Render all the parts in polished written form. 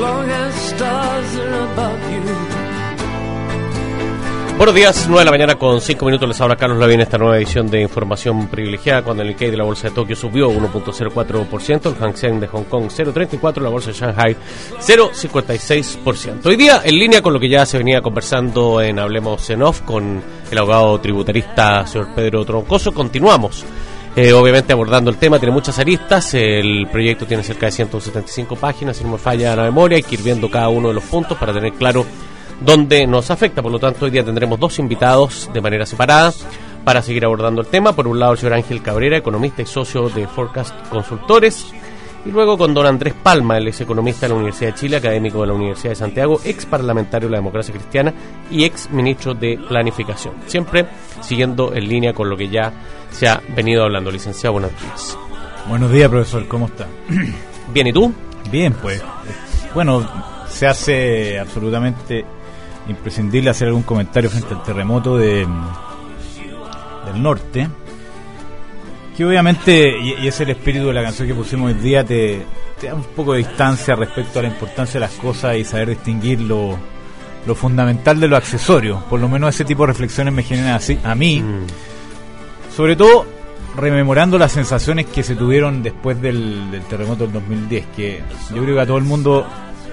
long as stars are above you. Buenos días, 9 de la mañana con 5 minutos. Les habla Carlos Lavín en esta nueva edición de Información Privilegiada. Cuando el Nikkei de la Bolsa de Tokio subió 1.04%, el Hang Seng de Hong Kong 0.34%, la Bolsa de Shanghai 0.56%. Hoy día, en línea con lo que ya se venía conversando en Hablemos en Off con el abogado tributarista señor Pedro Troncoso, continuamos. Obviamente abordando el tema, tiene muchas aristas, el proyecto tiene cerca de 175 páginas, si no me falla la memoria, hay que ir viendo cada uno de los puntos para tener claro dónde nos afecta. Por lo tanto, hoy día tendremos dos invitados de manera separada para seguir abordando el tema. Por un lado, el señor Ángel Cabrera, economista y socio de Forecast Consultores, y luego con don Andrés Palma, el ex economista de la Universidad de Chile, académico de la Universidad de Santiago, ex parlamentario de la Democracia Cristiana y ex ministro de Planificación. Siempre siguiendo en línea con lo que ya se ha venido hablando. Licenciado, buenos días. Buenos días, profesor, ¿cómo está? Bien, ¿y tú? Bien, pues. Bueno, se hace absolutamente imprescindible hacer algún comentario frente al terremoto del norte, que obviamente, y es el espíritu de la canción que pusimos hoy día, te da un poco de distancia respecto a la importancia de las cosas y saber distinguir lo fundamental de lo accesorio. Por lo menos ese tipo de reflexiones me generan así a mí, sobre todo rememorando las sensaciones que se tuvieron después del terremoto del 2010, que yo creo que a todo el mundo,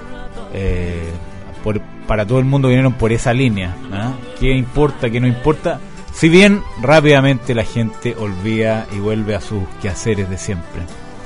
para todo el mundo vinieron por esa línea, ¿eh? ¿Qué importa, qué no importa? Si bien rápidamente la gente olvida y vuelve a sus quehaceres de siempre.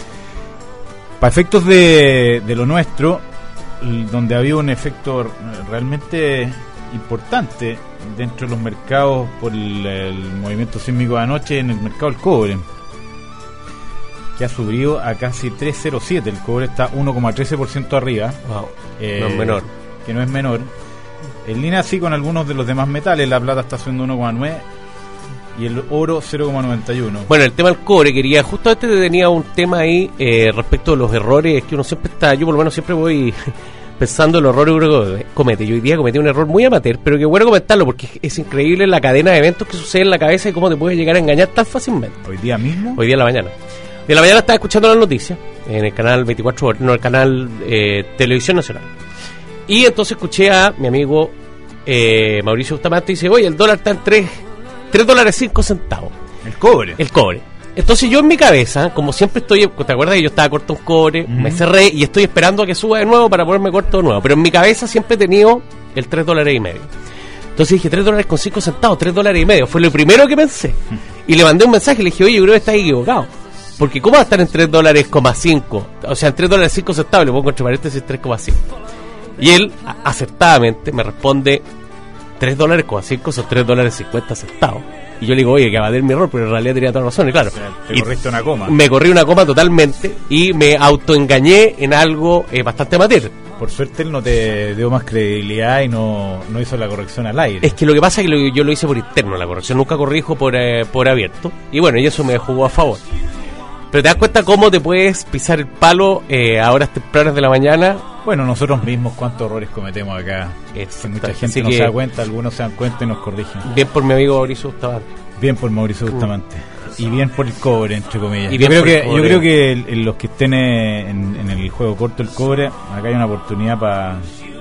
Para efectos de lo nuestro, donde había un efecto realmente importante dentro de los mercados por el movimiento sísmico de anoche en el mercado del cobre, que ha subido a casi 3.07, el cobre está 1,13% arriba. Wow. No es menor. Que no es menor. En línea así con algunos de los demás metales, la plata está subiendo 1,9 y el oro 0,91. Bueno, el tema del cobre, justamente tenía un tema ahí respecto de los errores que uno siempre está, yo por lo menos siempre voy pensando en los errores que uno comete. Yo hoy día cometí un error muy amateur, pero que bueno comentarlo porque es increíble la cadena de eventos que sucede en la cabeza y cómo te puedes llegar a engañar tan fácilmente. ¿Hoy día mismo? Hoy día en la mañana. Hoy en la mañana estaba escuchando las noticias en el canal 24 horas, no, el canal Televisión Nacional. Y entonces escuché a mi amigo Mauricio Bustamante y dice, oye, el dólar está en $3.05. El cobre. El cobre. Entonces yo en mi cabeza, como siempre estoy, ¿te acuerdas que yo estaba corto en cobre? Me cerré y estoy esperando a que suba de nuevo para ponerme corto de nuevo. Pero en mi cabeza siempre he tenido el $3.50. Entonces dije, $3.05, $3.50. Fue lo primero que pensé. Y le mandé un mensaje, le dije, oye, yo creo que estás equivocado. Porque ¿cómo va a estar en $3.05? O sea, en $3.05, le pongo entre paréntesis 3,5. Y él, acertadamente, me responde $3.05 son $3.50. Y yo le digo, oye, que va a ser mi error, pero en realidad tenía toda razón. Y claro, o sea, te corriste una coma. Me corrí una coma totalmente y me autoengañé en algo bastante amateur. Por suerte él no te dio más credibilidad y no hizo la corrección al aire. Es que lo que pasa es que yo lo hice por interno, la corrección. Nunca corrijo por abierto. Y bueno, y eso me jugó a favor. Pero te das cuenta cómo te puedes pisar el palo a horas tempranas de la mañana. Bueno, nosotros mismos cuántos errores cometemos acá. Mucha gente no se da cuenta, algunos se dan cuenta y nos corrigen. Bien por mi amigo Mauricio Bustamante. Bien por Mauricio Bustamante. Y bien por el cobre, entre comillas. Yo creo que los que estén en el juego corto el cobre, acá hay una oportunidad para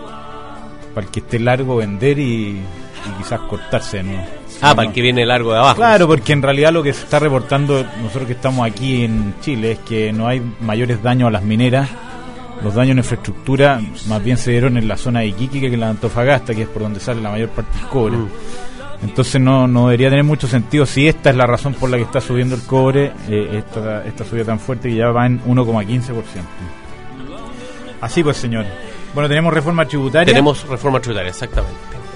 el que esté largo vender y quizás cortarse, ¿no? Para el que viene largo de abajo. Claro, porque en realidad lo que se está reportando nosotros que estamos aquí en Chile es que no hay mayores daños a las mineras. Los daños en infraestructura más bien se dieron en la zona de Iquique que en la Antofagasta, que es por donde sale la mayor parte del cobre. Entonces no debería tener mucho sentido si esta es la razón por la que está subiendo el cobre, esta subida tan fuerte que ya va en 1,15%. Así pues, señor. Bueno, tenemos reforma tributaria. Tenemos reforma tributaria, exactamente.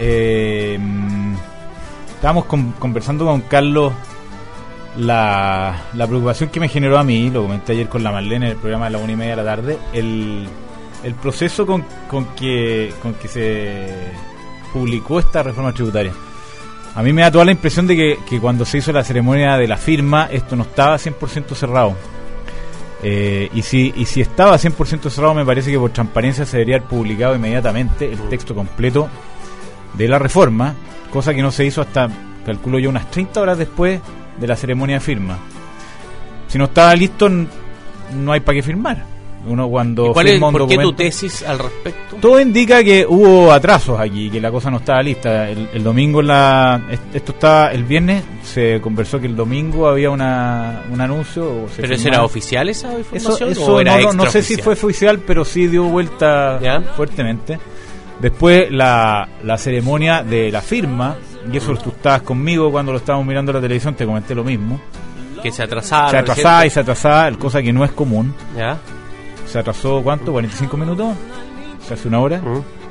Estábamos conversando con Carlos la preocupación que me generó a mí, lo comenté ayer con la Marlene en el programa de la 1:30 de la tarde, el proceso con que se publicó esta reforma tributaria. A mí me da toda la impresión de que cuando se hizo la ceremonia de la firma, esto no estaba 100% cerrado. Y si estaba 100% cerrado, me parece que por transparencia se debería haber publicado inmediatamente el texto completo de la reforma, cosa que no se hizo hasta, calculo yo, unas 30 horas después de la ceremonia de firma. Si no estaba listo, no hay para qué firmar. Uno cuando ¿Cuál firma es, un por qué tu documento, tesis al respecto? todo indica que hubo atrasos aquí, que la cosa no estaba lista. El domingo esto estaba el viernes, se conversó que el domingo había un anuncio. ¿Pero eso era oficial esa información? Eso ¿o era no sé si fue oficial, pero sí dio vuelta ¿ya? fuertemente. Después la ceremonia de la firma, y eso tú estabas conmigo cuando lo estábamos mirando en la televisión, te comenté lo mismo. Que se atrasaba. Se atrasaba, cosa que no es común. ¿Ya? Se atrasó, ¿cuánto? ¿45 minutos? O sea, hace una hora.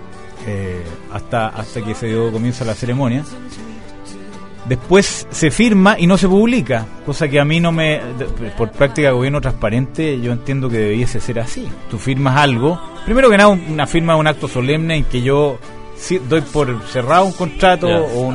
Hasta que se dio comienzo a la ceremonia. Después se firma y no se publica, cosa que a mí por práctica de gobierno transparente, yo entiendo que debiese ser así. Tú firmas algo, primero que nada una firma es un acto solemne en que yo doy por cerrado un contrato o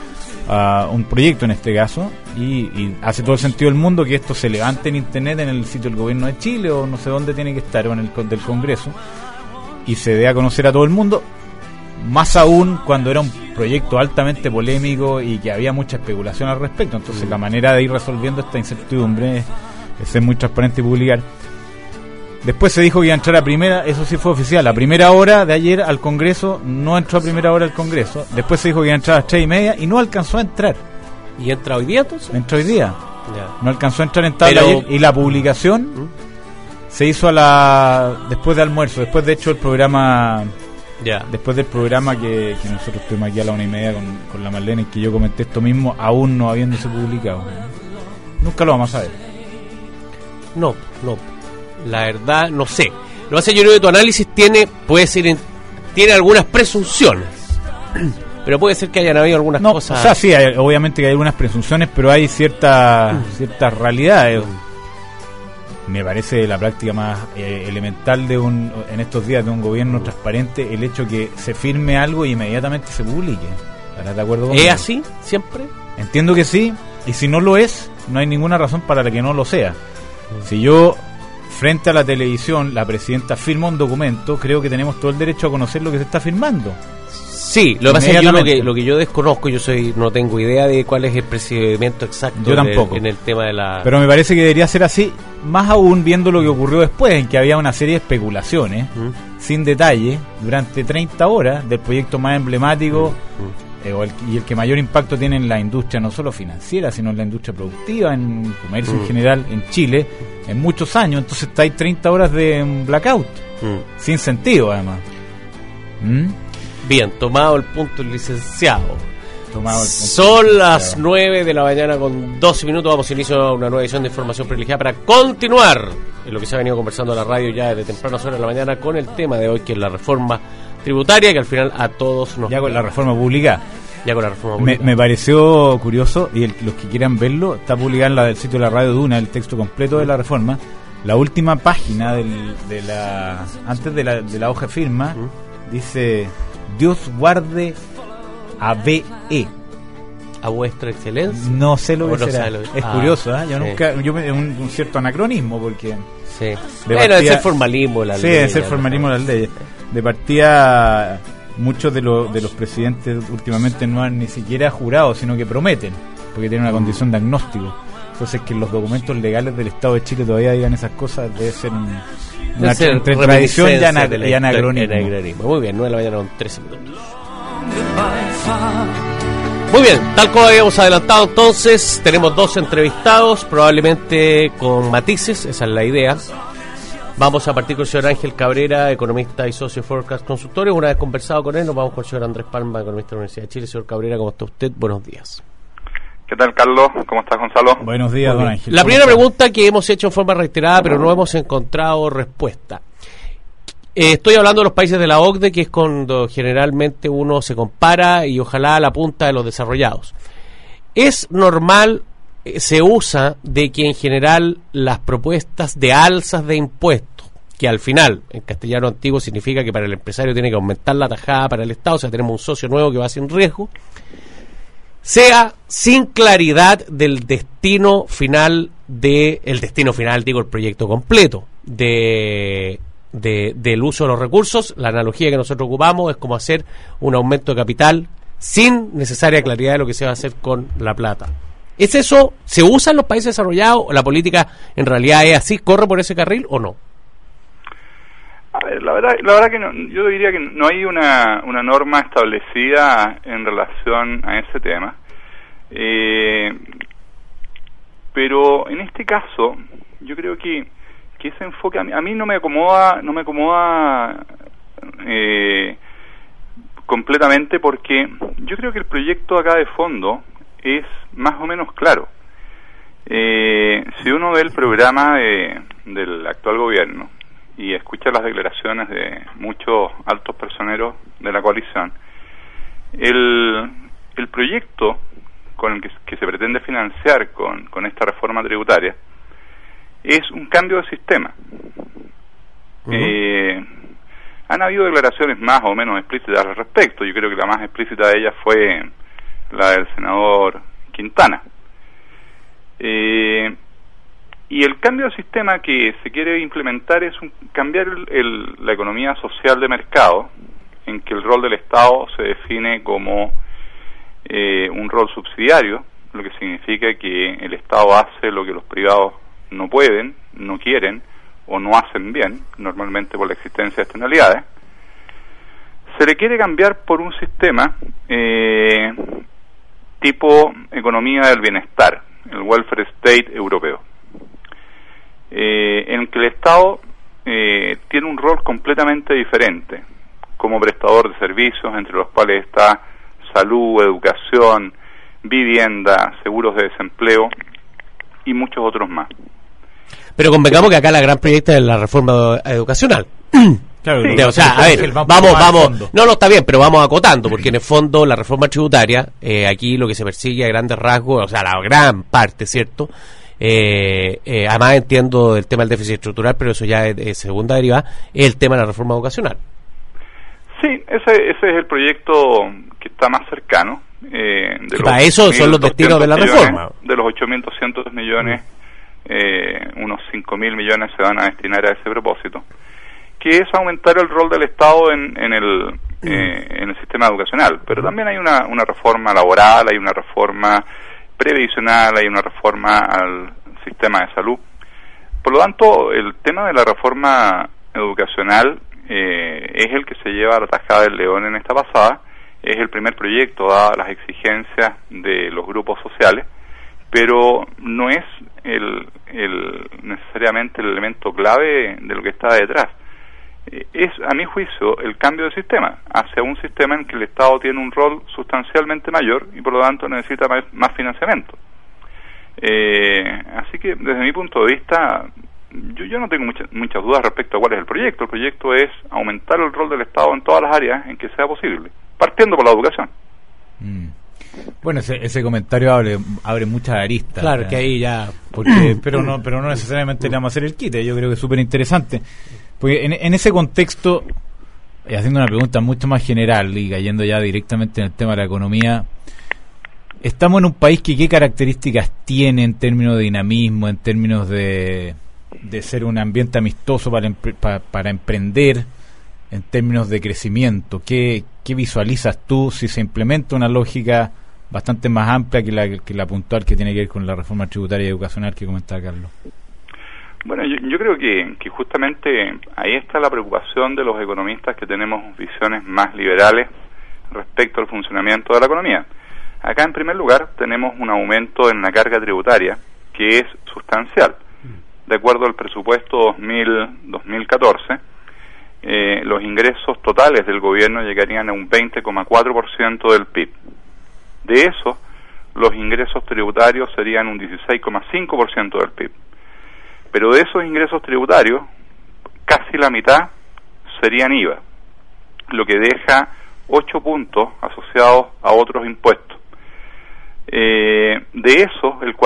un proyecto en este caso, y hace todo el sentido del mundo que esto se levante en internet en el sitio del gobierno de Chile o no sé dónde tiene que estar, o en el del Congreso, y se dé a conocer a todo el mundo, más aún cuando era un proyecto altamente polémico y que había mucha especulación al respecto. Entonces la manera de ir resolviendo esta incertidumbre es ser muy transparente y publicar. Después se dijo que iba a entrar a primera, eso sí fue oficial, a primera hora de ayer al Congreso. No entró a primera hora al Congreso. Después se dijo que iba a entrar a las 3:30 y no alcanzó a entrar. ¿Y entra hoy día entonces? Entró hoy día. Ya. No alcanzó a entrar en tabla ayer, y la publicación se hizo después de almuerzo, después de hecho el programa... Ya. Después del programa que nosotros estuvimos aquí a la 1:30 con la Marlene, que yo comenté esto mismo, aún no habiéndose publicado. Nunca lo vamos a ver. No. La verdad, no sé. Lo que pasa, yo creo que tu análisis tiene algunas presunciones. Pero puede ser que hayan habido algunas cosas. O sea, sí, obviamente que hay algunas presunciones, pero hay ciertas realidades. Me parece la práctica más elemental en estos días de un gobierno transparente, el hecho que se firme algo y inmediatamente se publique. ¿Estarás de acuerdo conmigo? ¿Es así siempre? Entiendo que sí, y si no lo es, no hay ninguna razón para la que no lo sea. Si yo, frente a la televisión, la presidenta firma un documento, creo que tenemos todo el derecho a conocer lo que se está firmando. Sí, lo que pasa es que lo que yo desconozco, no tengo idea de cuál es el procedimiento exacto. Yo tampoco. En el tema de la... Pero me parece que debería ser así, más aún viendo lo que ocurrió después, en que había una serie de especulaciones, sin detalle, durante 30 horas, del proyecto más emblemático y el que mayor impacto tiene en la industria, no solo financiera, sino en la industria productiva, en el comercio en general, en Chile, en muchos años. Entonces está ahí 30 horas de blackout, sin sentido además. Bien, tomado el punto el licenciado. Son las 9 de la mañana con 12 minutos. Vamos a iniciar una nueva edición de Información Privilegiada para continuar en lo que se ha venido conversando en la radio ya desde tempranas horas de la mañana con el tema de hoy, que es la reforma tributaria, que al final a todos nos... Ya con la reforma pública. Ya con la reforma pública. Me pareció curioso, y los que quieran verlo, está publicado en la del sitio de la Radio Duna, el texto completo de la reforma. La última página antes de la hoja de firma, dice: Dios guarde a BE. A vuestra excelencia. No sé lo que será. Es curioso, ¿eh? Yo sí. nunca, un cierto anacronismo, porque sí. Bueno, es el formalismo la ley. Sí, es el formalismo de las leyes. De partida, muchos de los presidentes últimamente no han ni siquiera jurado, sino que prometen, porque tienen una condición de agnóstico. Entonces, que los documentos legales del Estado de Chile todavía digan esas cosas debe ser entre tradición y anacronismo. Muy bien, 9 de la mañana con 13 minutos. Muy bien, tal como habíamos adelantado, entonces tenemos 2 entrevistados, probablemente con matices, esa es la idea. Vamos a partir con el señor Ángel Cabrera, economista y socio de Forecast Consultores. Una vez conversado con él, nos vamos con el señor Andrés Palma, economista de la Universidad de Chile. Señor Cabrera, ¿cómo está usted? Buenos días. ¿Qué tal, Carlos? ¿Cómo estás, Gonzalo? Buenos días, don Ángel. La primera pregunta que hemos hecho en forma reiterada, pero no hemos encontrado respuesta. Estoy hablando de los países de la OCDE, que es cuando generalmente uno se compara y ojalá a la punta de los desarrollados. ¿Es normal, se usa de que en general las propuestas de alzas de impuestos, que al final, en castellano antiguo, significa que para el empresario tiene que aumentar la tajada para el Estado, o sea, tenemos un socio nuevo que va sin riesgo, sea sin claridad del destino final digo, el proyecto completo del uso de los recursos? La analogía que nosotros ocupamos es como hacer un aumento de capital sin necesaria claridad de lo que se va a hacer con la plata. ¿Es eso? ¿Se usa en los países desarrollados? ¿La política en realidad es así? ¿Corre por ese carril o no? A ver, la verdad que no, yo diría que no hay una norma establecida en relación a ese tema. Pero en este caso, yo creo que ese enfoque a mí no me acomoda completamente, porque yo creo que el proyecto acá de fondo es más o menos claro. Si uno ve el programa del actual gobierno y escucha las declaraciones de muchos altos personeros de la coalición, el proyecto con el que se pretende financiar con esta reforma tributaria es un cambio de sistema. Han habido declaraciones más o menos explícitas al respecto. Yo creo que la más explícita de ellas fue la del senador Quintana. Y el cambio de sistema que se quiere implementar es cambiar la economía social de mercado, en que el rol del Estado se define como un rol subsidiario, lo que significa que el Estado hace lo que los privados no pueden, no quieren o no hacen bien, normalmente por la existencia de externalidades. Se le quiere cambiar por un sistema tipo economía del bienestar, el welfare state europeo, en el que el Estado tiene un rol completamente diferente como prestador de servicios, entre los cuales está salud, educación, vivienda, seguros de desempleo y muchos otros más. Pero convengamos que acá la gran proyecto es la reforma educacional. Claro, Sí, o sea, a ver, vamos, no, está bien, pero vamos acotando, porque en el fondo la reforma tributaria, aquí lo que se persigue a grandes rasgos, o sea, la gran parte, ¿cierto? Además entiendo el tema del déficit estructural, pero eso ya es segunda derivada, es el tema de la reforma educacional. Sí, ese es el proyecto que está más cercano. Para eso son los destinos de la reforma. De los 8.200 millones, unos 5.000 millones se van a destinar a ese propósito, que es aumentar el rol del Estado en el sistema educacional. Pero también hay una reforma laboral, hay una reforma previsional, hay una reforma al sistema de salud. Por lo tanto, el tema de la reforma educacional es el que se lleva a la tajada del león en esta pasada. Es el primer proyecto, dadas las exigencias de los grupos sociales, pero no es necesariamente el elemento clave de lo que está detrás. Es, a mi juicio, el cambio de sistema hacia un sistema en que el Estado tiene un rol sustancialmente mayor y por lo tanto necesita más financiamiento. Así que desde mi punto de vista, yo no tengo muchas dudas respecto a cuál es el proyecto. El proyecto es aumentar el rol del Estado en todas las áreas en que sea posible, partiendo por la educación. Bueno, ese comentario abre muchas aristas. Claro, que ahí ya... pero no necesariamente le vamos a hacer el quite. Yo creo que es súper interesante. Porque en ese contexto, haciendo una pregunta mucho más general y cayendo ya directamente en el tema de la economía, estamos en un país que ¿qué características tiene en términos de dinamismo, en términos de ser un ambiente amistoso para emprender, en términos de crecimiento? ¿Qué visualizas tú si se implementa una lógica bastante más amplia que la puntual que tiene que ver con la reforma tributaria y educacional que comentaba Carlos? Bueno, yo creo que justamente ahí está la preocupación de los economistas que tenemos visiones más liberales respecto al funcionamiento de la economía. Acá, en primer lugar, tenemos un aumento en la carga tributaria que es sustancial. De acuerdo al presupuesto 2014, los ingresos totales del gobierno llegarían a un 20,4% del PIB. De eso, los ingresos tributarios serían un 16,5% del PIB. Pero de esos ingresos tributarios, casi la mitad serían IVA, lo que deja 8 puntos asociados a otros impuestos. De eso, el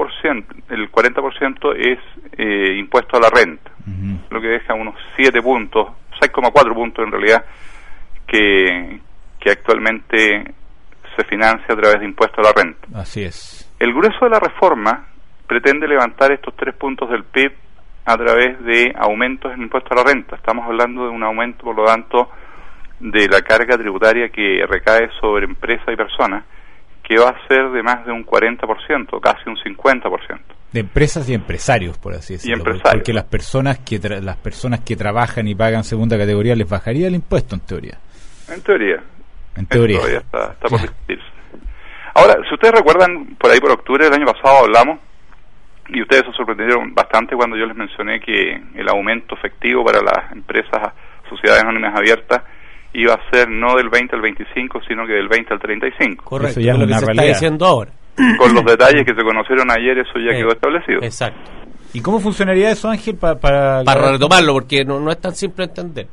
40% es impuesto a la renta, lo que deja unos 7 puntos, 6,4 puntos en realidad, que actualmente se financia a través de impuesto a la renta. Así es. El grueso de la reforma pretende levantar estos 3 puntos del PIB a través de aumentos en impuesto a la renta. Estamos hablando de un aumento, por lo tanto, de la carga tributaria que recae sobre empresas y personas, que va a ser de más de un 40%, casi un 50%. De empresas y empresarios, por así decirlo. Porque las personas que trabajan y pagan segunda categoría les bajaría el impuesto, en teoría. En teoría. Todavía está por discutirse. Ahora, si ustedes recuerdan, por ahí por octubre del año pasado hablamos, y ustedes se sorprendieron bastante cuando yo les mencioné que el aumento efectivo para las empresas, sociedades anónimas abiertas, iba a ser no del 20 al 25, sino que del 20 al 35. Correcto, eso ya es lo que se está diciendo ahora. Con los detalles que se conocieron ayer, eso ya quedó establecido. Exacto. ¿Y cómo funcionaría eso, Ángel, para retomarlo? Porque no es tan simple entender.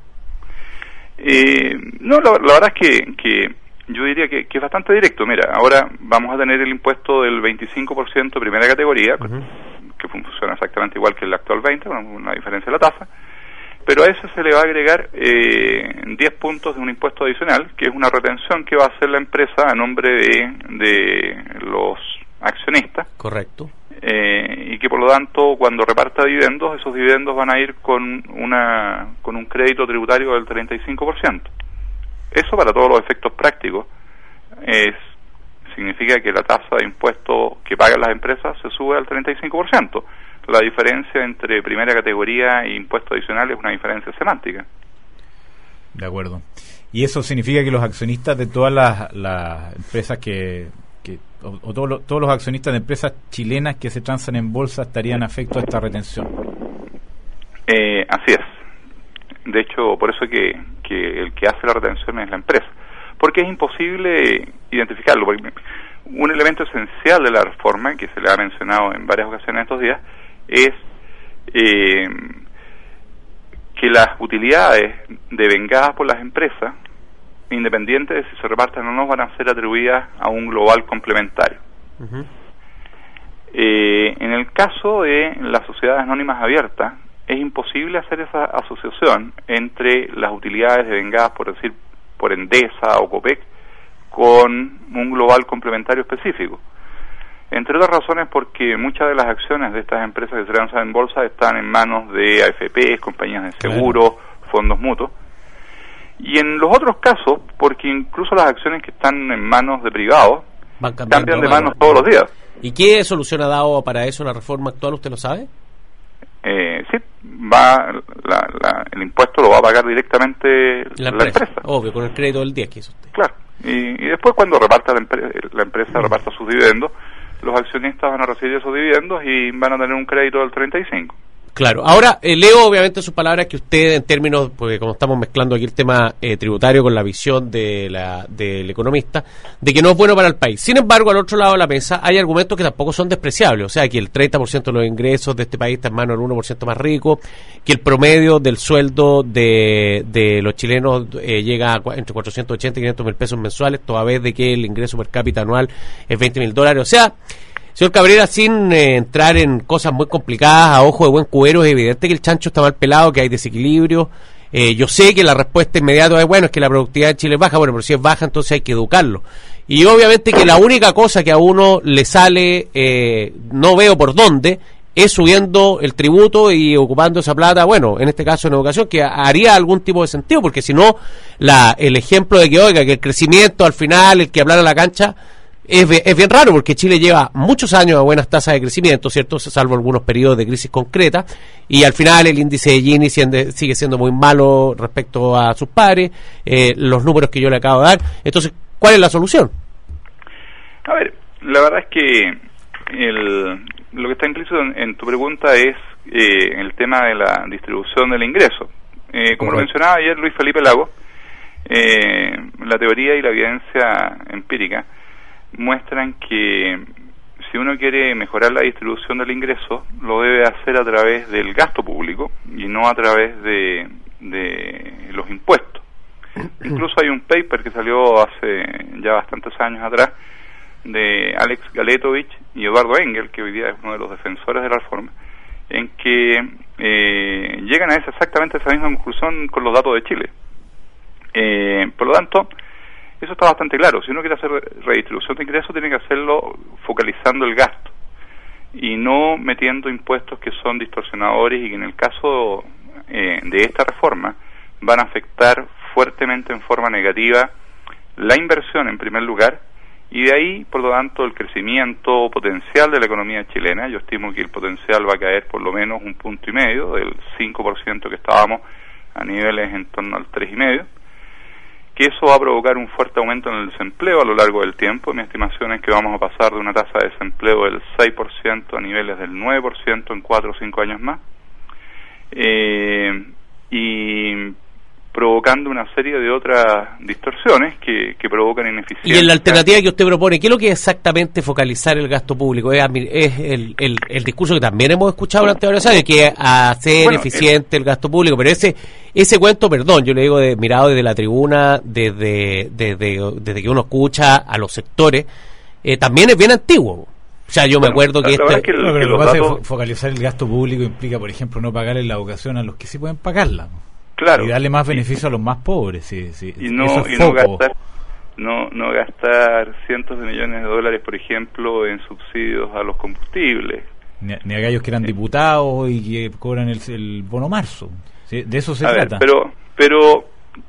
No, la verdad es que yo diría que es bastante directo. Mira, ahora vamos a tener el impuesto del 25% de primera categoría, que funciona exactamente igual que el actual 20, con una diferencia de la tasa, pero a eso se le va a agregar 10 puntos de un impuesto adicional, que es una retención que va a hacer la empresa a nombre de los accionistas. Correcto. Y que por lo tanto, cuando reparta dividendos, esos dividendos van a ir con un crédito tributario del 35%. Eso, para todos los efectos prácticos, significa que la tasa de impuesto que pagan las empresas se sube al 35%. La diferencia entre primera categoría e impuesto adicional es una diferencia semántica. De acuerdo. ¿Y eso significa que los accionistas de todas las empresas o todos los accionistas de empresas chilenas que se transan en bolsa estarían afectos a esta retención? Así es. De hecho, por eso que el que hace la retención es la empresa. Porque es imposible identificarlo. Porque un elemento esencial de la reforma, que se le ha mencionado en varias ocasiones estos días, es que las utilidades devengadas por las empresas, independientes de si se reparten o no, van a ser atribuidas a un global complementario. Uh-huh. En el caso de las sociedades anónimas abiertas, es imposible hacer esa asociación entre las utilidades devengadas, por decir, por Endesa o Copec, con un global complementario específico. Entre otras razones porque muchas de las acciones de estas empresas que se lanzan en bolsa están en manos de AFP, compañías de seguro, fondos mutuos. Y en los otros casos, porque incluso las acciones que están en manos de privados cambian de manos todos los días. ¿Y qué solución ha dado para eso la reforma actual? ¿Usted lo sabe? Sí, el impuesto lo va a pagar directamente la empresa. Obvio, con el crédito del 10 que hizo usted. Claro, y después cuando reparta la empresa reparta sus dividendos, los accionistas van a recibir esos dividendos y van a tener un crédito del 35%. Claro, ahora leo obviamente sus palabras que usted en términos, porque como estamos mezclando aquí el tema tributario con la visión del economista, de que no es bueno para el país. Sin embargo, al otro lado de la mesa hay argumentos que tampoco son despreciables, o sea, que el 30% de los ingresos de este país está en manos del 1% más rico, que el promedio del sueldo de los chilenos llega a entre 480 y 500 mil pesos mensuales, toda vez de que el ingreso per cápita anual es $20,000, o sea... Señor Cabrera, sin entrar en cosas muy complicadas, a ojo de buen cubero, es evidente que el chancho está mal pelado, que hay desequilibrio. Yo sé que la respuesta inmediata es, bueno, es que la productividad en Chile es baja, bueno, pero si es baja, entonces hay que educarlo. Y obviamente que la única cosa que a uno le sale, no veo por dónde, es subiendo el tributo y ocupando esa plata, bueno, en este caso en educación, que haría algún tipo de sentido, porque si no, el ejemplo de que, oiga, que el crecimiento al final, el que aplana la cancha... Es bien raro porque Chile lleva muchos años a buenas tasas de crecimiento, ¿cierto? Salvo algunos periodos de crisis concreta, y al final el índice de Gini sigue siendo muy malo respecto a sus pares, los números que yo le acabo de dar. Entonces, ¿cuál es la solución? A ver, la verdad es que lo que está implícito en tu pregunta es el tema de la distribución del ingreso. Como lo mencionaba ayer Luis Felipe Lago, la teoría y la evidencia empírica muestran que si uno quiere mejorar la distribución del ingreso, lo debe hacer a través del gasto público y no a través de los impuestos. Incluso hay un paper que salió hace ya bastantes años atrás de Alex Galetovich y Eduardo Engel, que hoy día es uno de los defensores de la reforma, en que llegan a exactamente esa misma conclusión con los datos de Chile. Por lo tanto, eso está bastante claro. Si uno quiere hacer redistribución de ingresos, tiene que hacerlo focalizando el gasto y no metiendo impuestos que son distorsionadores y que en el caso de esta reforma van a afectar fuertemente en forma negativa la inversión en primer lugar Y de ahí, por lo tanto, el crecimiento potencial de la economía chilena, yo estimo que el potencial va a caer por lo menos 1,5 puntos, del 5% que estábamos a niveles en torno al 3,5%, que eso va a provocar un fuerte aumento en el desempleo a lo largo del tiempo. Mi estimación es que vamos a pasar de una tasa de desempleo del 6% a niveles del 9% en 4 o 5 años más, y provocando una serie de otras distorsiones que provocan ineficiencia. Y en la alternativa que usted propone, ¿qué es lo que es exactamente focalizar el gasto público? Es el discurso que también hemos escuchado durante varios años, que es hacer eficiente el gasto público, pero ese cuento, perdón, yo le digo mirado desde la tribuna, desde que uno escucha a los sectores, también es bien antiguo. O sea, yo me acuerdo que lo que pasa es que focalizar el gasto público implica, por ejemplo, no pagarle la educación a los que sí pueden pagarla. Claro. Y darle más beneficio a los más pobres. Sí. Y no gastar cientos de millones de dólares, por ejemplo, en subsidios a los combustibles. Ni a gallos que eran diputados y que cobran el bono marzo. ¿Sí? De eso se trata. Pero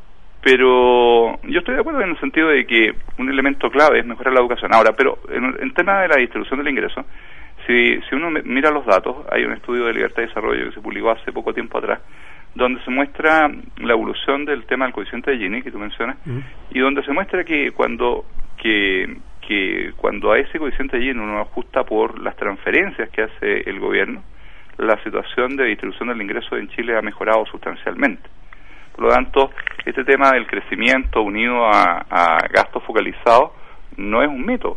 yo estoy de acuerdo en el sentido de que un elemento clave es mejorar la educación. Ahora, pero en tema de la distribución del ingreso, si uno mira los datos, hay un estudio de Libertad y Desarrollo que se publicó hace poco tiempo atrás, donde se muestra la evolución del tema del coeficiente de Gini, que tú mencionas, y donde se muestra que cuando a ese coeficiente de Gini uno ajusta por las transferencias que hace el gobierno, la situación de distribución del ingreso en Chile ha mejorado sustancialmente. Por lo tanto, este tema del crecimiento unido a gastos focalizados no es un mito.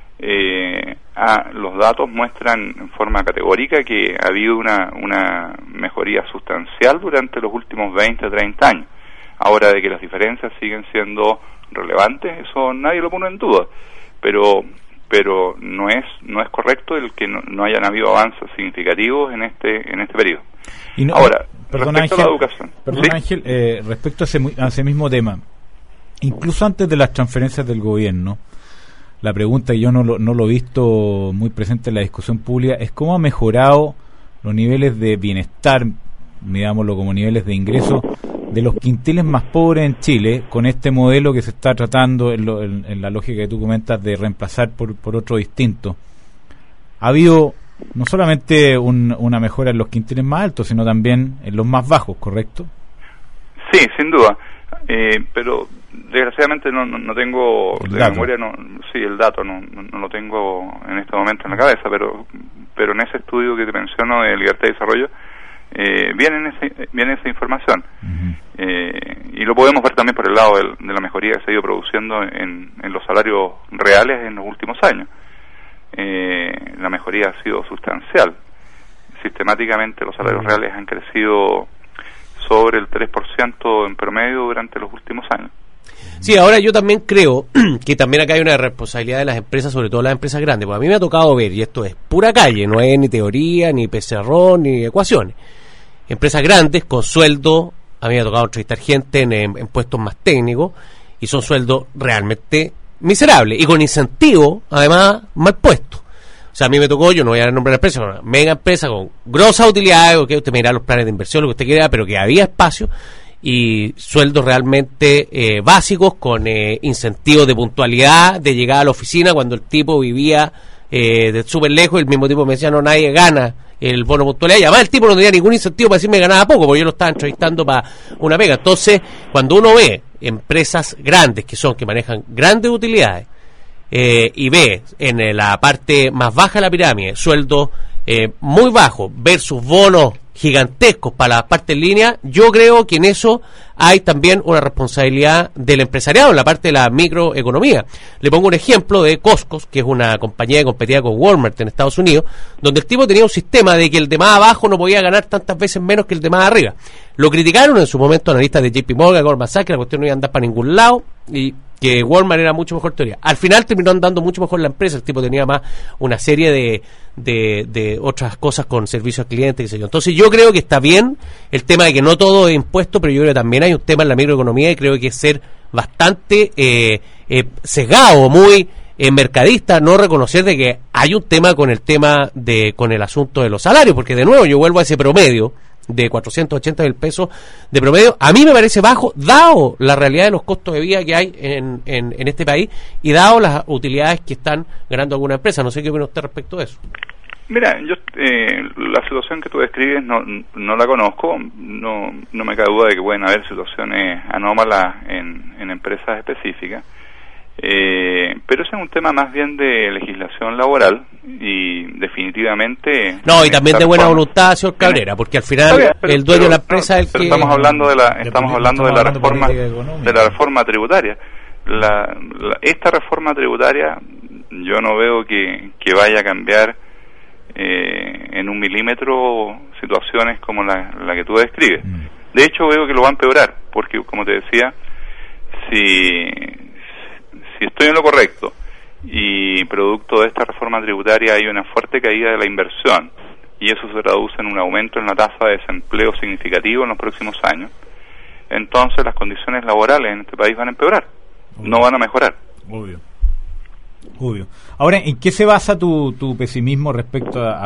Los datos muestran en forma categórica que ha habido una mejoría sustancial durante los últimos 20 o 30 años. Ahora, de que las diferencias siguen siendo relevantes, eso nadie lo pone en duda, pero no es correcto el que no hayan habido avances significativos en este periodo. Ahora, respecto a la educación. Perdón, ¿sí? Ángel, respecto a ese mismo tema, incluso antes de las transferencias del gobierno, la pregunta, y yo no lo he visto muy presente en la discusión pública, es cómo ha mejorado los niveles de bienestar, digámoslo como niveles de ingreso, de los quintiles más pobres en Chile, con este modelo que se está tratando en la lógica que tú comentas de reemplazar por otro distinto. Ha habido no solamente una mejora en los quintiles más altos, sino también en los más bajos, ¿correcto? Sí, sin duda. Pero desgraciadamente no tengo de memoria, el dato no lo tengo en este momento en la cabeza, pero en ese estudio que te menciono de Libertad y Desarrollo viene esa información. Y lo podemos ver también por el lado de la mejoría que se ha ido produciendo en los salarios reales en los últimos años. La mejoría ha sido sustancial. Sistemáticamente los salarios reales han crecido sobre el 3% en promedio durante los últimos años. Sí, ahora yo también creo que también acá hay una responsabilidad de las empresas, sobre todo las empresas grandes, porque a mí me ha tocado ver, y esto es pura calle, no es ni teoría, ni pizarrón, ni ecuaciones. Empresas grandes con sueldo, a mí me ha tocado entrevistar gente en puestos más técnicos, y son sueldos realmente miserables, y con incentivos, además, mal puestos. O sea, a mí me tocó, yo no voy a nombrar la empresa, una mega empresa con grosas utilidades, que usted me dirá los planes de inversión, lo que usted quiera, pero que había espacio y sueldos realmente básicos con incentivos de puntualidad, de llegar a la oficina cuando el tipo vivía de súper lejos, y el mismo tipo me decía, no, nadie gana el bono puntualidad, y además el tipo no tenía ningún incentivo para decirme que ganaba poco, porque yo lo estaba entrevistando para una pega. Entonces, cuando uno ve empresas grandes que manejan grandes utilidades, y ve en la parte más baja de la pirámide sueldos muy bajos versus bonos gigantescos para la parte en línea, yo creo que en eso hay también una responsabilidad del empresariado en la parte de la microeconomía. Le pongo un ejemplo de Costco, que es una compañía que competía con Walmart en Estados Unidos, donde el tipo tenía un sistema de que el de más abajo no podía ganar tantas veces menos que el de más arriba. Lo criticaron en su momento analistas de JP Morgan, Goldman Sachs, que la cuestión no iba a andar para ningún lado, y que Walmart era mucho mejor teoría. Al final terminó andando mucho mejor la empresa, el tipo tenía más una serie de otras cosas con servicios al cliente, qué sé yo. Entonces yo creo que está bien el tema de que no todo es impuesto, pero yo creo que también hay un tema en la microeconomía, y creo que es ser bastante sesgado, muy mercadista, no reconocer de que hay un tema con el asunto de los salarios, porque de nuevo yo vuelvo a ese promedio de 480.000 pesos de promedio. A mí me parece bajo, dado la realidad de los costos de vida que hay en este país y dado las utilidades que están ganando algunas empresas. No sé qué opina usted respecto a eso. Mira, yo la situación que tú describes no la conozco, no me cabe duda de que pueden haber situaciones anómalas en empresas específicas, pero ese es un tema más bien de legislación laboral y definitivamente... No, y también de buena voluntad, señor Cabrera, porque al final el dueño de la empresa es el que... Estamos hablando de la reforma tributaria. Esta reforma tributaria yo no veo que vaya a cambiar en 1 milímetro situaciones como la que tú describes. De hecho veo que lo va a empeorar, porque como te decía, si estoy en lo correcto y producto de esta reforma tributaria hay una fuerte caída de la inversión y eso se traduce en un aumento en la tasa de desempleo significativo en los próximos años, entonces las condiciones laborales en este país van a empeorar, no van a mejorar. Obvio. Ahora, ¿en qué se basa tu pesimismo respecto a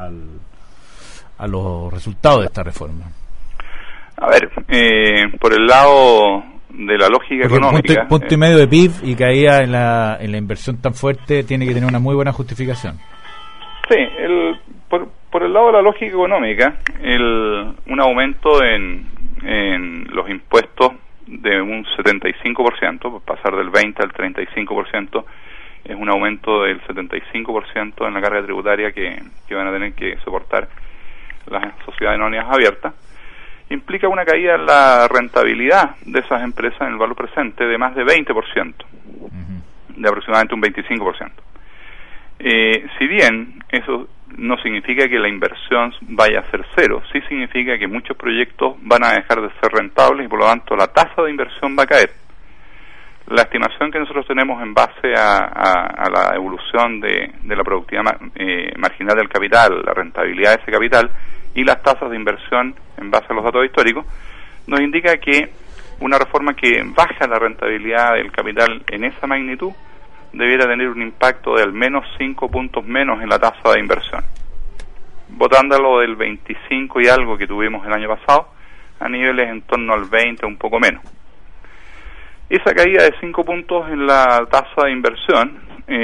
los resultados de esta reforma? A ver, por el lado de la lógica económica... Punto y medio de PIB y caída en la inversión tan fuerte tiene que tener una muy buena justificación. Sí, por el lado de la lógica económica, un aumento en los impuestos de un 75%, pasar del 20 al 35%, es un aumento del 75% en la carga tributaria que van a tener que soportar las sociedades anónimas abiertas. Implica una caída en la rentabilidad de esas empresas en el valor presente de más de 20%, de aproximadamente un 25%. Si bien eso no significa que la inversión vaya a ser cero, sí significa que muchos proyectos van a dejar de ser rentables y por lo tanto la tasa de inversión va a caer. La estimación que nosotros tenemos en base a la evolución de la productividad marginal del capital, la rentabilidad de ese capital y las tasas de inversión en base a los datos históricos, nos indica que una reforma que baja la rentabilidad del capital en esa magnitud debiera tener un impacto de al menos 5 puntos menos en la tasa de inversión, botándolo del 25 y algo que tuvimos el año pasado a niveles en torno al 20, un poco menos. Esa caída de 5 puntos en la tasa de inversión,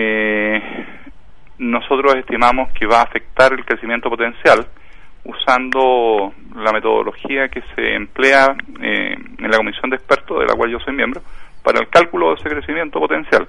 nosotros estimamos que va a afectar el crecimiento potencial usando la metodología que se emplea en la comisión de expertos, de la cual yo soy miembro, para el cálculo de ese crecimiento potencial.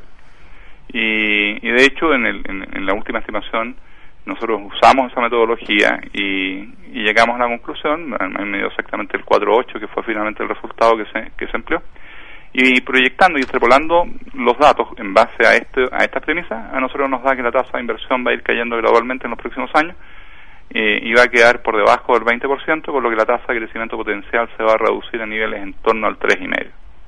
Y de hecho, en la última estimación, nosotros usamos esa metodología y llegamos a la conclusión, me dio exactamente el 4.8, que fue finalmente el resultado que se empleó. Y proyectando y extrapolando los datos en base a estas premisas, a nosotros nos da que la tasa de inversión va a ir cayendo gradualmente en los próximos años y va a quedar por debajo del 20%, por lo que la tasa de crecimiento potencial se va a reducir a niveles en torno al 3,5%.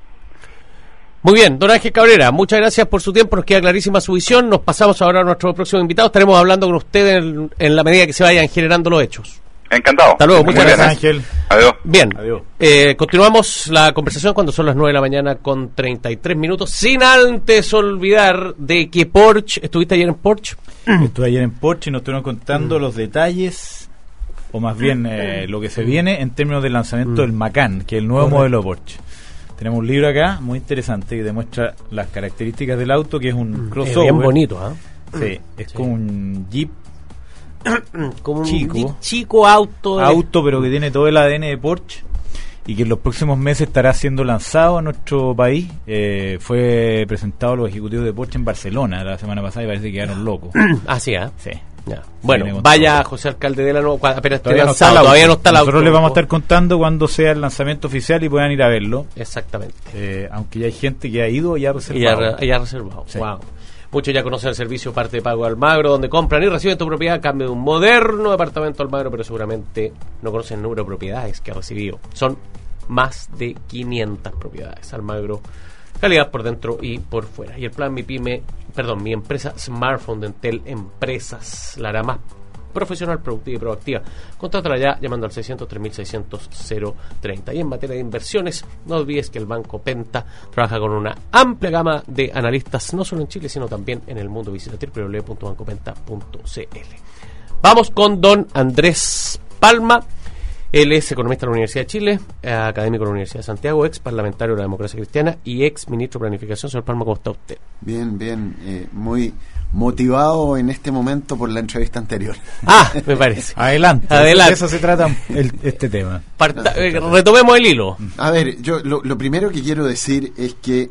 Muy bien, don Ángel Cabrera, muchas gracias por su tiempo, nos queda clarísima su visión. Nos pasamos ahora a nuestro próximo invitado, estaremos hablando con usted en la medida que se vayan generando los hechos. Encantado. Hasta luego, muchas gracias, Ángel. Adiós. Bien, Adiós. Continuamos la conversación cuando son las 9 de la mañana con 33 minutos, sin antes olvidar de que Porsche, ¿estuviste ayer en Porsche? Estuve ayer en Porsche y nos estuvieron contando los detalles, o más bien lo que se viene en términos del lanzamiento del Macan, que es el nuevo modelo Porsche. Tenemos un libro acá muy interesante que demuestra las características del auto, que es un crossover. Bien bonito, ¿ah? Sí, es como un Jeep como chico, un chico auto, pero que tiene todo el ADN de Porsche y que en los próximos meses estará siendo lanzado a nuestro país. Fue presentado a los ejecutivos de Porsche en Barcelona la semana pasada y parece que quedaron locos. Así, ¿eh? Sí. Ya. Bueno, vaya José Alcalde de la Nueva, apenas esté lanzado, todavía no está el auto. Nosotros les vamos a estar contando cuando sea el lanzamiento oficial y puedan ir a verlo. Exactamente. Aunque ya hay gente que ha ido y ha reservado. Ya reservado. Sí. Wow. Muchos ya conocen el servicio Parte de Pago Almagro, donde compran y reciben tu propiedad a cambio de un moderno departamento Almagro, pero seguramente no conocen el número de propiedades que ha recibido. Son más de 500 propiedades. Almagro, calidad por dentro y por fuera. Y el plan mi empresa Smartphone de Entel Empresas, la hará más profesional, productiva y proactiva. Contrátala ya llamando al 600-3600-030. Y en materia de inversiones, no olvides que el Banco Penta trabaja con una amplia gama de analistas, no solo en Chile, sino también en el mundo. Visita www.bancopenta.cl. Vamos con don Andrés Palma. Él es economista de la Universidad de Chile, académico de la Universidad de Santiago, ex parlamentario de la Democracia Cristiana y ex ministro de Planificación. Señor Palma, ¿cómo está usted? Bien, muy motivado en este momento por la entrevista anterior. Me parece. Adelante. De eso se trata este tema. Retomemos el hilo. A ver, yo lo primero que quiero decir es que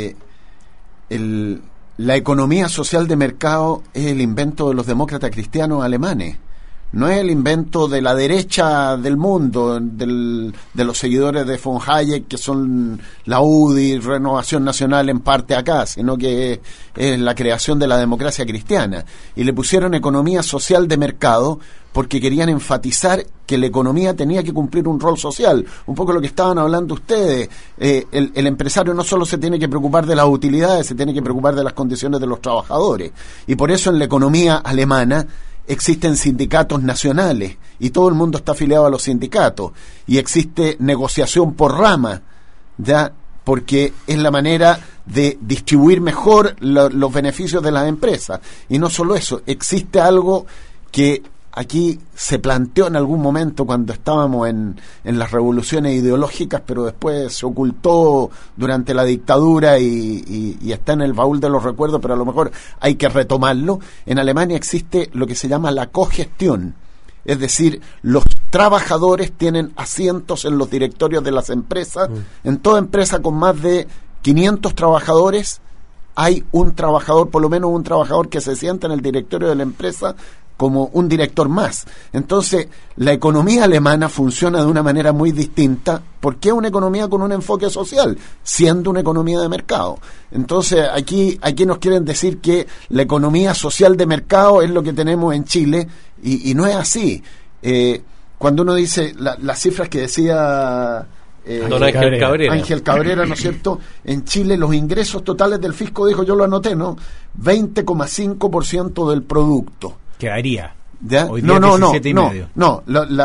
la economía social de mercado es el invento de los demócratas cristianos alemanes. No es el invento de la derecha del mundo, de los seguidores de von Hayek, que son la UDI, Renovación Nacional en parte acá, sino que es la creación de la democracia cristiana. Y le pusieron economía social de mercado porque querían enfatizar que la economía tenía que cumplir un rol social. Un poco lo que estaban hablando ustedes. El empresario no solo se tiene que preocupar de las utilidades, se tiene que preocupar de las condiciones de los trabajadores. Y por eso en la economía alemana existen sindicatos nacionales y todo el mundo está afiliado a los sindicatos y existe negociación por rama, ya, porque es la manera de distribuir mejor los beneficios de las empresas. Y no solo eso, existe algo que aquí se planteó en algún momento cuando estábamos en las revoluciones ideológicas, pero después se ocultó durante la dictadura y está en el baúl de los recuerdos, pero a lo mejor hay que retomarlo. En Alemania existe lo que se llama la cogestión, es decir, los trabajadores tienen asientos en los directorios de las empresas. En toda empresa con más de 500 trabajadores hay un trabajador, por lo menos un trabajador que se sienta en el directorio de la empresa como un director más. Entonces, la economía alemana funciona de una manera muy distinta porque es una economía con un enfoque social, siendo una economía de mercado. Entonces, aquí nos quieren decir que la economía social de mercado es lo que tenemos en Chile, y no es así. Cuando uno dice las cifras que decía Don Ángel Cabrera, ¿no es cierto? En Chile los ingresos totales del fisco, dijo, yo lo anoté, ¿no? 20,5% del producto. Quedaría. ¿Ya? Hoy día No,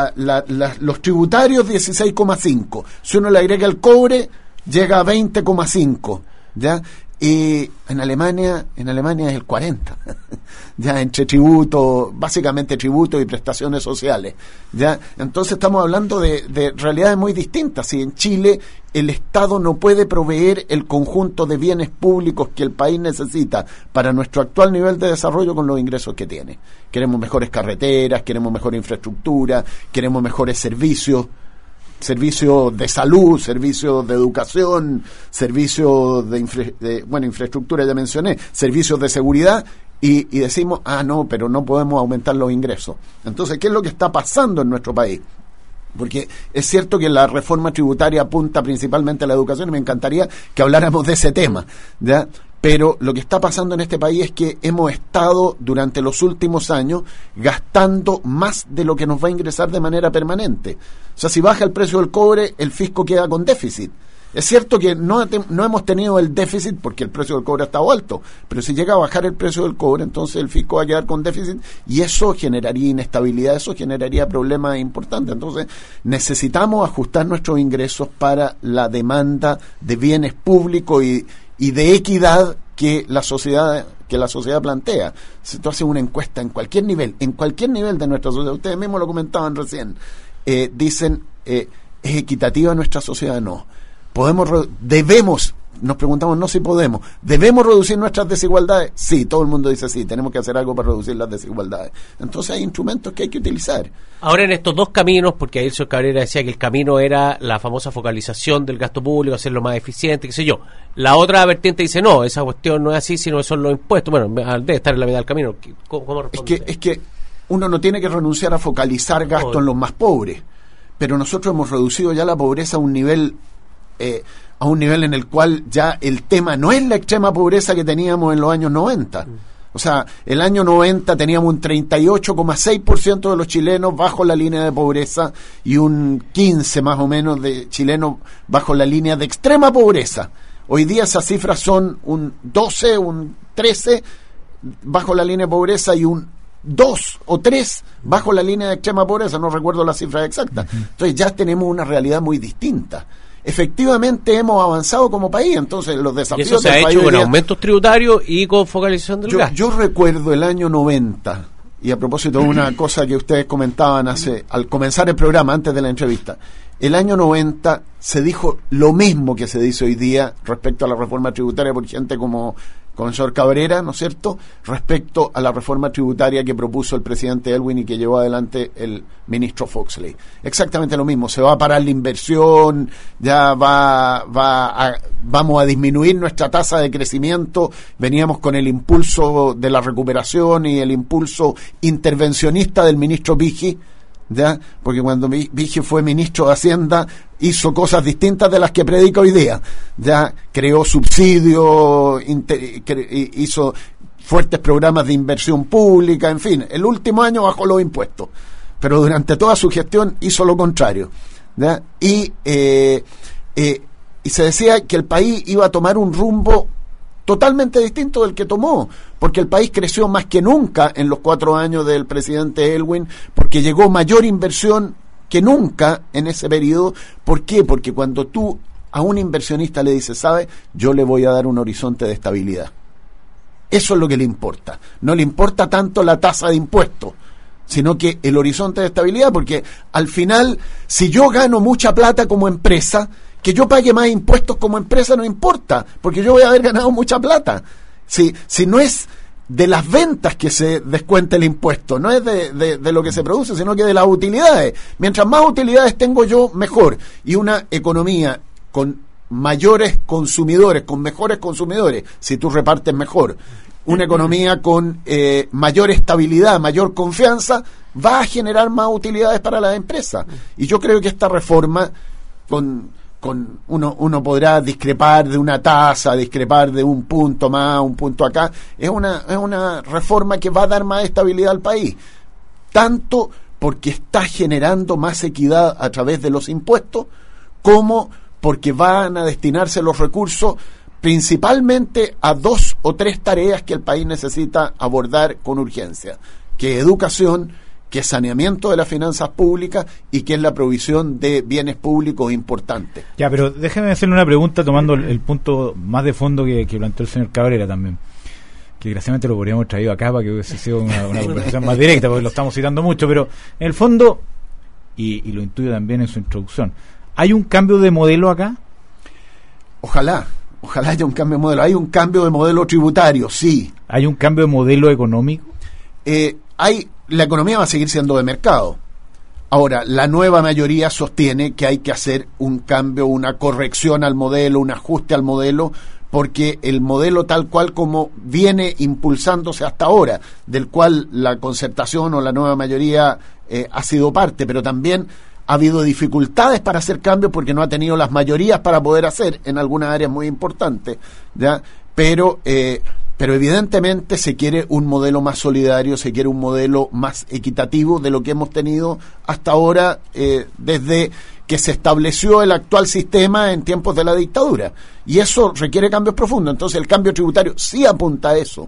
los tributarios 16,5. Si uno le agrega el cobre, llega a 20,5. ¿Ya? Y en Alemania es el 40. Ya, entre tributo, básicamente tributos y prestaciones sociales. Ya, entonces estamos hablando de realidades muy distintas. Y en Chile el Estado no puede proveer el conjunto de bienes públicos que el país necesita para nuestro actual nivel de desarrollo con los ingresos que tiene. Queremos mejores carreteras, queremos mejor infraestructura, queremos mejores servicios de salud, servicios de educación, servicios de infraestructura ya mencioné, servicios de seguridad, y decimos, no, pero no podemos aumentar los ingresos. Entonces, ¿qué es lo que está pasando en nuestro país? Porque es cierto que la reforma tributaria apunta principalmente a la educación y me encantaría que habláramos de ese tema, ¿ya? Pero lo que está pasando en este país es que hemos estado durante los últimos años gastando más de lo que nos va a ingresar de manera permanente. O sea, si baja el precio del cobre, el fisco queda con déficit. Es cierto que no hemos tenido el déficit porque el precio del cobre ha estado alto, pero si llega a bajar el precio del cobre, entonces el fisco va a quedar con déficit y eso generaría inestabilidad, eso generaría problemas importantes. Entonces necesitamos ajustar nuestros ingresos para la demanda de bienes públicos y de equidad que la sociedad plantea. Si tú haces una encuesta en cualquier nivel de nuestra sociedad, ustedes mismos lo comentaban recién, dicen, ¿es equitativa nuestra sociedad? No. Nos preguntamos no si podemos, ¿debemos reducir nuestras desigualdades? Sí, todo el mundo dice sí, tenemos que hacer algo para reducir las desigualdades. Entonces hay instrumentos que hay que utilizar. Ahora en estos dos caminos, porque ahí el señor Cabrera decía que el camino era la famosa focalización del gasto público, hacerlo más eficiente, qué sé yo. La otra vertiente dice no, esa cuestión no es así, sino que son los impuestos. Bueno, debe estar en la mitad del camino. ¿Cómo responde? Es que uno no tiene que renunciar a focalizar gasto en los más pobres, pero nosotros hemos reducido ya la pobreza a un nivel en el cual ya el tema no es la extrema pobreza que teníamos en los años 90. O sea, el año 90 teníamos un 38,6% de los chilenos bajo la línea de pobreza y un 15 más o menos de chilenos bajo la línea de extrema pobreza. Hoy día esas cifras son un 12, un 13 bajo la línea de pobreza y un 2 o 3 bajo la línea de extrema pobreza, no recuerdo las cifras exactas. Entonces ya tenemos una realidad muy distinta. Efectivamente hemos avanzado como país, entonces los desafíos del país... ¿Y eso se ha hecho con aumentos tributarios y con focalización del gasto? Yo recuerdo el año 90, y a propósito de una cosa que ustedes comentaban al comenzar el programa, antes de la entrevista, el año 90 se dijo lo mismo que se dice hoy día respecto a la reforma tributaria por gente como el señor Cabrera, ¿no es cierto?, respecto a la reforma tributaria que propuso el presidente Elwin y que llevó adelante el ministro Foxley. Exactamente lo mismo, se va a parar la inversión, ya vamos a disminuir nuestra tasa de crecimiento, veníamos con el impulso de la recuperación y el impulso intervencionista del ministro Viggi, ¿ya? Porque cuando Viggi fue ministro de Hacienda hizo cosas distintas de las que predica hoy día, ya creó subsidios, hizo fuertes programas de inversión pública, en fin, el último año bajó los impuestos, pero durante toda su gestión hizo lo contrario, ¿ya? Y se decía que el país iba a tomar un rumbo totalmente distinto del que tomó, porque el país creció más que nunca en los 4 años del presidente Elwin, porque llegó mayor inversión que nunca en ese periodo. ¿Por qué? Porque cuando tú a un inversionista le dices, ¿sabe?, yo le voy a dar un horizonte de estabilidad. Eso es lo que le importa. No le importa tanto la tasa de impuestos, sino que el horizonte de estabilidad, porque al final, si yo gano mucha plata como empresa, que yo pague más impuestos como empresa no importa, porque yo voy a haber ganado mucha plata. Si no es de las ventas que se descuenta el impuesto, no es de lo que se produce, sino que de las utilidades. Mientras más utilidades tengo yo, mejor. Y una economía con mayores consumidores, con mejores consumidores, si tú repartes mejor, una economía con mayor estabilidad, mayor confianza, va a generar más utilidades para las empresas. Y yo creo que esta reforma, uno podrá discrepar de una tasa, discrepar de un punto más, un punto acá, es una reforma que va a dar más estabilidad al país, tanto porque está generando más equidad a través de los impuestos, como porque van a destinarse los recursos principalmente a 2 o 3 tareas que el país necesita abordar con urgencia, que es educación, que es saneamiento de las finanzas públicas y que es la provisión de bienes públicos importantes. Ya, pero déjeme hacerle una pregunta tomando el punto más de fondo que planteó el señor Cabrera también, que desgraciadamente lo podríamos traído acá para que hubiese sido una conversación más directa, porque lo estamos citando mucho, pero en el fondo, y lo intuyo también en su introducción, ¿hay un cambio de modelo acá? Ojalá haya un cambio de modelo. Hay un cambio de modelo tributario, sí. ¿Hay un cambio de modelo económico? La economía va a seguir siendo de mercado. Ahora, la nueva mayoría sostiene que hay que hacer un cambio, una corrección al modelo, un ajuste al modelo, porque el modelo tal cual como viene impulsándose hasta ahora, del cual la concertación o la nueva mayoría ha sido parte, pero también ha habido dificultades para hacer cambios porque no ha tenido las mayorías para poder hacer en algunas áreas muy importantes, ¿ya? Pero evidentemente se quiere un modelo más solidario, se quiere un modelo más equitativo de lo que hemos tenido hasta ahora, desde que se estableció el actual sistema en tiempos de la dictadura. Y eso requiere cambios profundos. Entonces el cambio tributario sí apunta a eso.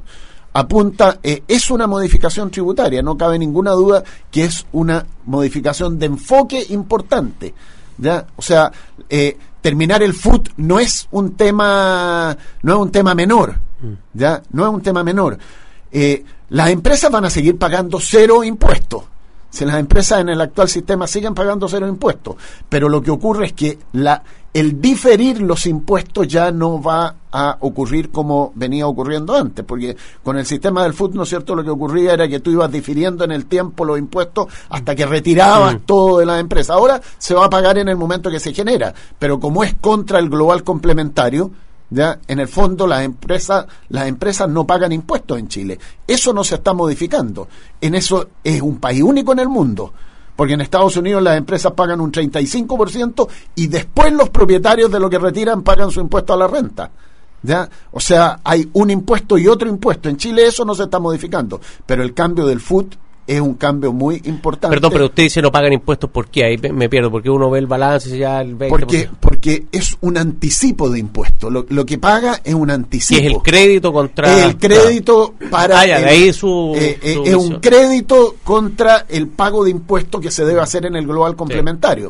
Es una modificación tributaria, no cabe ninguna duda que es una modificación de enfoque importante, ¿ya? O sea, terminar el FUT no es un tema menor, ¿ya? No es un tema menor. Las empresas van a seguir pagando 0 impuestos. Si las empresas en el actual sistema siguen pagando 0 impuestos, pero lo que ocurre es que el diferir los impuestos ya no va a ocurrir como venía ocurriendo antes, porque con el sistema del FUT, ¿no es cierto?, lo que ocurría era que tú ibas difiriendo en el tiempo los impuestos hasta que retirabas todo de la empresa. Ahora se va a pagar en el momento que se genera, pero como es contra el global complementario, ya en el fondo las empresas no pagan impuestos en Chile. Eso no se está modificando. En eso es un país único en el mundo, porque en Estados Unidos las empresas pagan un 35% y después los propietarios de lo que retiran pagan su impuesto a la renta, ¿ya? O sea, hay un impuesto y otro impuesto. En Chile eso no se está modificando, pero el cambio del FUT es un cambio muy importante. Perdón, pero usted dice no pagan impuestos, ¿por qué? Ahí me pierdo, porque uno ve el balance y ya el 20%. Porque es un anticipo de impuestos. Lo que paga es un anticipo. Y es el crédito contra... El crédito para... de ahí su es un crédito contra el pago de impuestos que se debe hacer en el global complementario. Sí.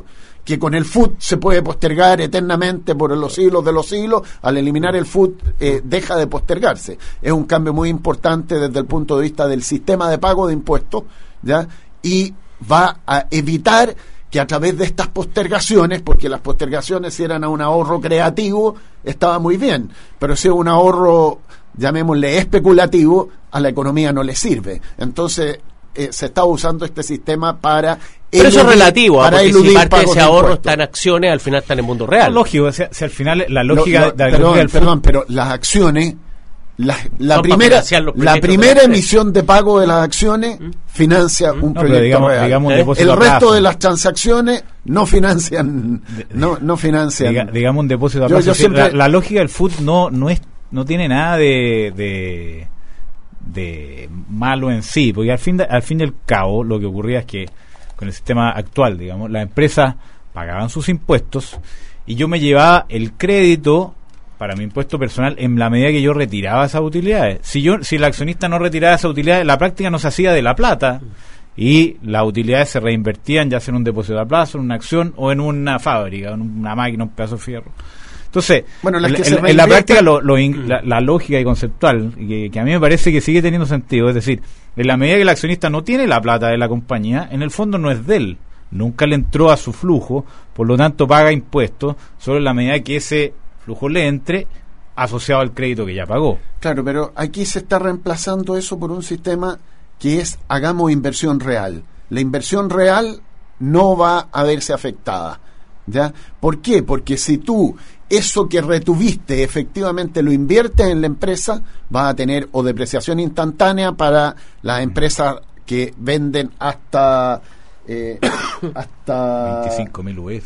que con el FUT se puede postergar eternamente por los siglos de los siglos. Al eliminar el FUT deja de postergarse. Es un cambio muy importante desde el punto de vista del sistema de pago de impuestos, ¿ya? Y va a evitar que a través de estas postergaciones, porque las postergaciones si eran a un ahorro creativo estaba muy bien, pero si es un ahorro, llamémosle especulativo, a la economía no le sirve. Entonces se está usando este sistema para pero eso es relativo, porque si parte de ese ahorro impuestos. está en acciones, al final está en el mundo real. No, lógico, si al final la lógica perdón, pero las acciones, la primera emisión de pago de las acciones financia un proyecto real. Digamos el resto de las transacciones no financian, no financian. Digamos un depósito a plazo. Siempre, la lógica del FUT no tiene nada de malo en sí, porque al fin y al cabo lo que ocurría es que con el sistema actual, digamos, las empresas pagaban sus impuestos y yo me llevaba el crédito para mi impuesto personal en la medida que yo retiraba esas utilidades. Si el accionista no retiraba esas utilidades, la práctica no se hacía de la plata y las utilidades se reinvertían ya sea en un depósito a plazo, en una acción o en una fábrica, en una máquina, un pedazo de fierro. Entonces, bueno, en la práctica la lógica y conceptual, que a mí me parece que sigue teniendo sentido, es decir, en la medida que el accionista no tiene la plata de la compañía, en el fondo no es de él, nunca le entró a su flujo, por lo tanto paga impuestos solo en la medida que ese flujo le entre asociado al crédito que ya pagó. Claro, pero aquí se está reemplazando eso por un sistema que es hagamos inversión real. La inversión real no va a verse afectada, ¿ya? ¿Por qué? Porque si tú eso que retuviste efectivamente lo inviertes en la empresa, vas a tener o depreciación instantánea para las empresas que venden hasta 25.000 UF.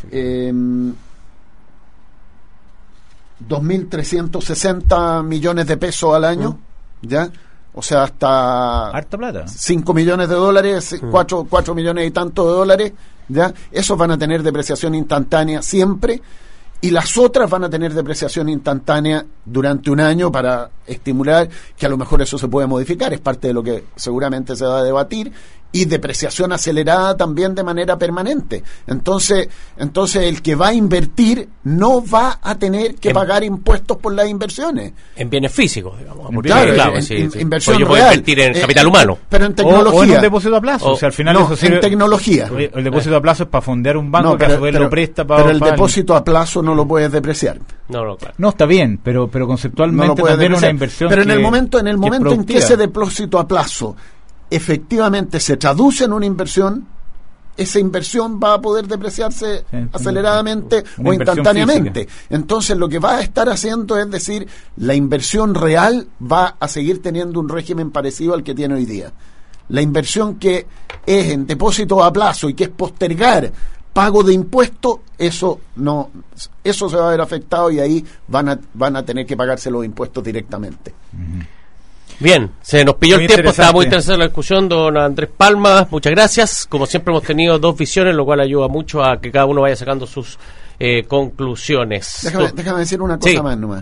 2.360 millones de pesos al año, ¿ya? O sea, hasta harta plata. 5 millones de dólares, 4 millones y tanto de dólares, ¿ya? Esos van a tener depreciación instantánea siempre, y las otras van a tener depreciación instantánea durante un año para estimular que a lo mejor eso se puede modificar, es parte de lo que seguramente se va a debatir, y depreciación acelerada también de manera permanente. Entonces el que va a invertir no va a tener que pagar impuestos por las inversiones. En bienes físicos, digamos. Claro, inversión yo puedo real. Invertir en capital humano. Pero en tecnología. O en un depósito a plazo. O sea, al final no, eso sirve, en tecnología. El depósito a plazo es para fondear un banco que a su vez lo presta para... Pero el depósito a plazo no lo puedes depreciar. Claro. No, está bien, pero conceptualmente no también es una inversión. Pero en el momento en que ese depósito a plazo efectivamente se traduce en una inversión, esa inversión va a poder depreciarse aceleradamente o instantáneamente. Física. Entonces lo que va a estar haciendo es decir, la inversión real va a seguir teniendo un régimen parecido al que tiene hoy día. La inversión que es en depósito a plazo y que es postergar pago de impuestos, eso se va a ver afectado y ahí van a tener que pagarse los impuestos directamente. Bien, se nos pilló el tiempo, estaba muy interesante la discusión, don Andrés Palma, muchas gracias. Como siempre hemos tenido dos visiones, lo cual ayuda mucho a que cada uno vaya sacando sus conclusiones. Déjame decir una cosa más nomás.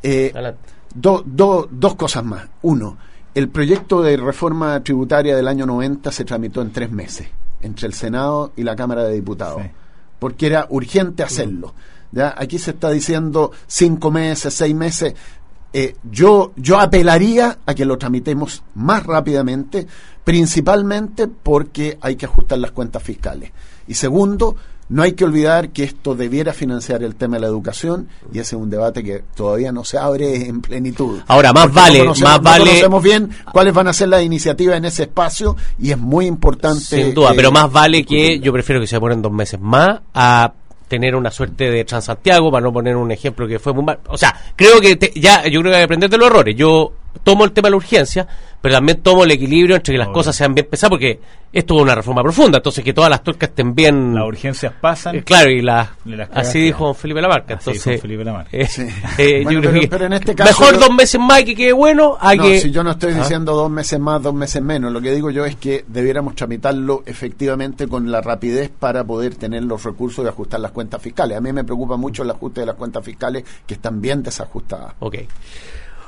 Dos cosas más. Uno, el proyecto de reforma tributaria del año 90 se tramitó en 3 meses, entre el Senado y la Cámara de Diputados, porque era urgente hacerlo. ¿Ya? Aquí se está diciendo 5 meses, 6 meses... Yo apelaría a que lo tramitemos más rápidamente, principalmente porque hay que ajustar las cuentas fiscales. Y segundo, no hay que olvidar que esto debiera financiar el tema de la educación, y ese es un debate que todavía no se abre en plenitud. Ahora, no conocemos bien cuáles van a ser las iniciativas en ese espacio, y es muy importante. Sin duda, pero más vale que yo prefiero que se demoren 2 meses más a tener una suerte de Transantiago, para no poner un ejemplo que fue muy mal. O sea, creo que yo creo que hay que aprender de los errores. Yo tomo el tema de la urgencia, pero también tomo el equilibrio entre que las cosas sean bien pesadas, porque esto es una reforma profunda, entonces que todas las tuercas estén bien. Las urgencias pasan. Claro, y así dijo Felipe Lamarca. Entonces, yo creo que pero en este caso mejor 2 meses más y que quede bueno. Si yo no estoy diciendo 2 meses más, 2 meses menos, lo que digo yo es que debiéramos tramitarlo efectivamente con la rapidez para poder tener los recursos de ajustar las cuentas fiscales. A mí me preocupa mucho el ajuste de las cuentas fiscales, que están bien desajustadas. Ok.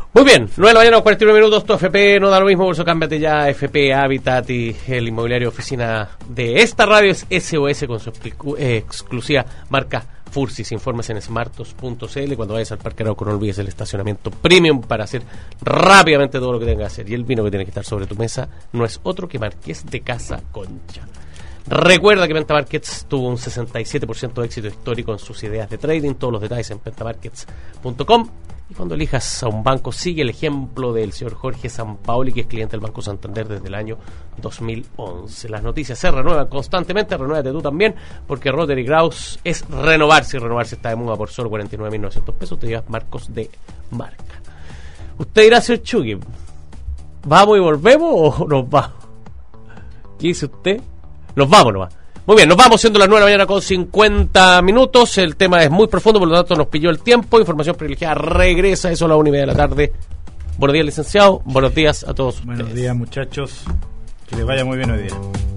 Muy bien, 9 de la mañana, 41 minutos, tu FP no da lo mismo, por eso cámbiate ya a FP Habitat y el inmobiliario oficina de esta radio es SOS con su exclusiva marca Fursis. Informes en smartos.cl. Cuando vayas al Parque Arauco no olvides el estacionamiento premium para hacer rápidamente todo lo que tengas que hacer. Y el vino que tiene que estar sobre tu mesa no es otro que Marqués de Casa Concha. Recuerda que Penta Markets tuvo un 67% de éxito histórico en sus ideas de trading. Todos los detalles en pentamarkets.com. Y cuando elijas a un banco, sigue el ejemplo del señor Jorge Sampaoli, que es cliente del Banco Santander desde el año 2011. Las noticias se renuevan constantemente, renuévate tú también, porque Rotary Kraus es renovarse, y renovarse está de moda. Por solo 49.900 pesos te llevas marcos de marca. Usted dirá, señor Chucky, ¿vamos y volvemos o nos vamos? ¿Qué dice usted? Nos vamos nomás. Muy bien, nos vamos, siendo las 9 de la mañana con 50 minutos. El tema es muy profundo, por lo tanto nos pilló el tiempo. Información privilegiada regresa, eso a la 1:30 de la tarde. Buenos días, licenciado. Buenos días a todos ustedes. Buenos días, muchachos. Que les vaya muy bien hoy día.